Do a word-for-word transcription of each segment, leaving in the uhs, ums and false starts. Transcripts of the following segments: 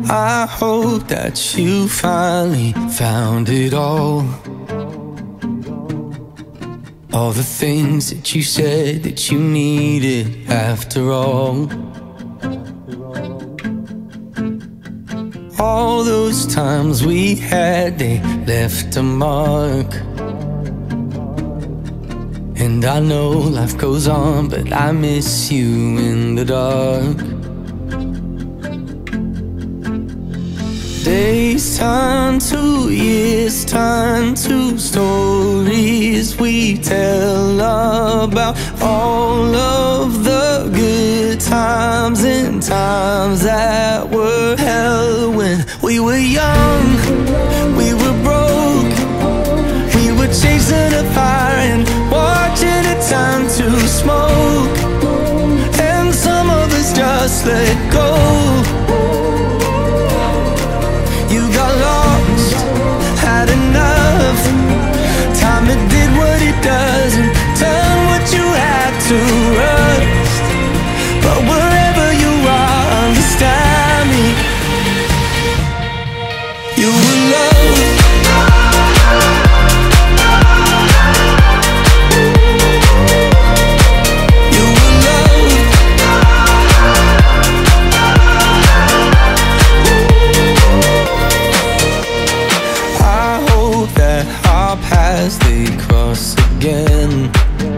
I hope that you finally found it all. All the things that you said that you needed after all. All those times we had, they left a mark. And I know life goes on, but I miss you in the dark. Days turn to years, turn to stories we tell about all of the good times and times that were hell. When we were young, we were broke, we were chasing a fire and watching it turn to smoke. And some of us just let go. You got lost, had enough. Time it did what it does and turned what you had to rust. But wherever you are, understand me. You were loved. You were loved. I hope that our paths they cross again.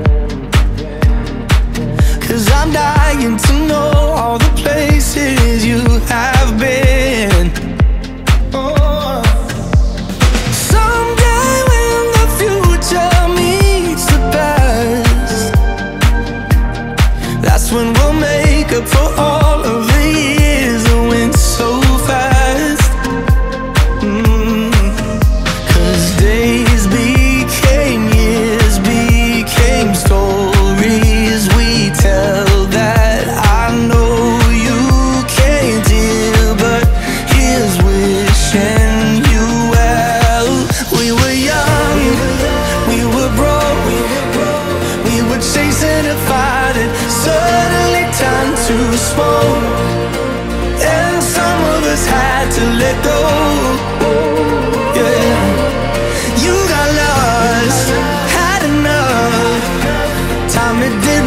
'Cause I'm dying to know all the places you have been. Oh. Someday when the future meets the past, that's when we'll make up for all of the years that went so fast. Mm. 'Cause days became years, became stories we tell that I know you can't hear, but here's wishing you well. We were young, we were broke, we were chasing a fire that suddenly turned to smoke. And some of us had to let go. Yeah. You got lost, had enough. Time it did